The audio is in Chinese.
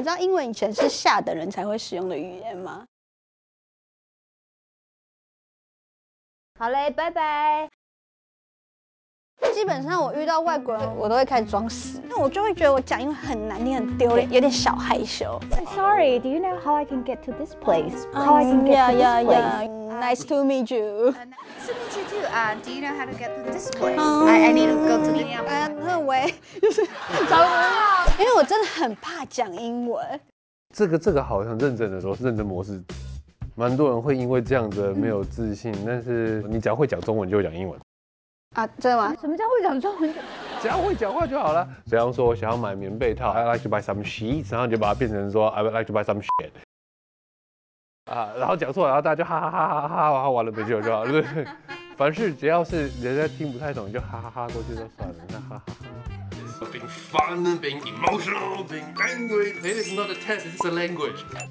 知道英文以前是下等人才会使用的语言吗？好嘞，拜拜。基本上我遇到外国人，我都会开始装死，那我就会觉得我讲英文很难听、很丢脸，有点小害羞。 Sorry, do you know how I can get to this place? How I can get to this place? Nice to meet you. Nice to meet you too. Do you know how to get to this place? I need to go to the. 那喂，就是找我，因为我真的很怕讲英文。 这个好像认真的说，认真模式，蛮多人会因为这样子没有自信，但是你只要会讲中文，就会讲英文。 啊，真的吗？ 什么叫会讲中文？ 只要会讲话就好了。比方说，我想要买棉被套 ，I like to buy some sheets， 然后你就把它变成说 I would like to buy some shit。然后讲错，然后大家就哈哈哈哈哈哈，完了没就好了，对不对？凡是只要是人家听不太懂，你就哈哈哈过去就算了，那哈哈哈。Being fun, being emotional, being angry. It is not a test, it is a language.